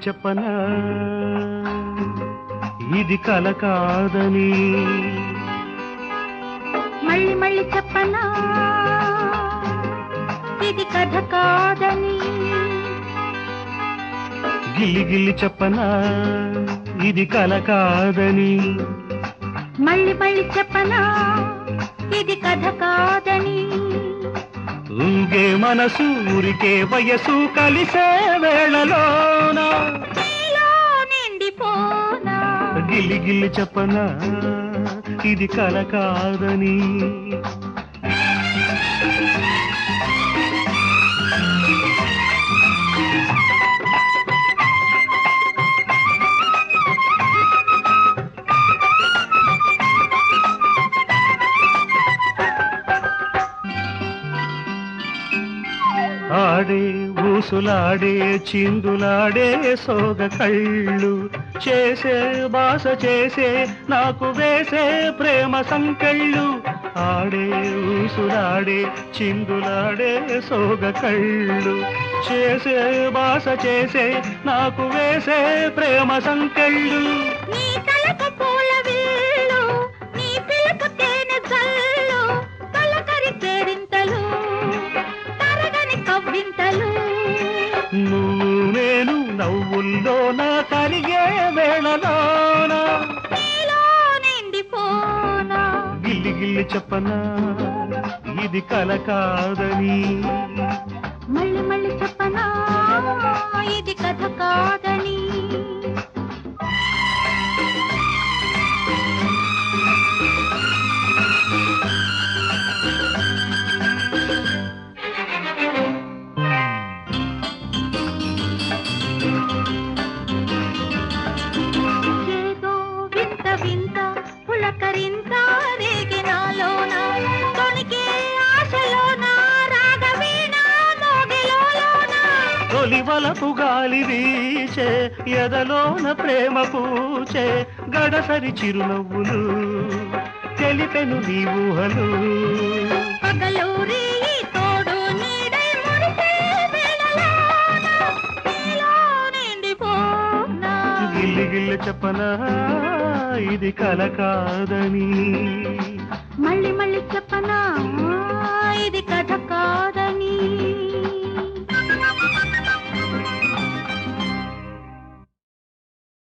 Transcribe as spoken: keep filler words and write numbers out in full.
చెప్పనా ఇది కల కాదని మళ్ళీ మళ్ళీ చెప్పనా ఇది కథ కాదని గిల్లి గిల్లి చెప్పనా ఇది కల కాదని మళ్ళీ మళ్ళీ చెప్పనా ఇది కథ కాదని ఊగే మనసు ఊరికే వయసు కలిసే వేళలోన నిండిపోనా గిల్లి గిల్లి చెప్పనా ఇది కల కాదని ఆడే ఊసులాడే చిందులాడే సోగ కళ్ళు చేసే బాస చేసే నాకు వేసే ప్రేమ సంకెళ్ళు ఆడే ఊసులాడే చిందులాడే సోగ కళ్ళు చేసే బాస చేసే నాకు వేసే ప్రేమ సంకెళ్ళు నీ తలకు పూల విల్లు నీ పిలుపు తేనె జల్లు తలకరి కేరింతలు తరగని కవ్వింతలు నువ్వు నేను నవ్వుల్లో నా కరిగే వేళలోన నీలో నిండిపోనా గిల్లి గిల్లి చెప్పనా ఇది కల కాదని మళ్ళీ మళ్ళీ చెప్పనా ఇది కథ కాదని ఏదో వింత వింత పులకరింత రేగినాలోన తొణికే ఆశలోన రాగవీణ మోగిలోన తొలి వలపు గాలి వీచే ఎదలోన ప్రేమ పూచే గడసరి చిరునవ్వులు తెలిపెను నీ ఊహలు పగలూరి తోడు నీడై మురిసే వేళలోన నీలో నిండిపోనా గిల్లి గిల్లి చెప్పనా ఇది కల కాదని మళ్ళీ మళ్ళీ చెప్పనా ఇది కథ కాదని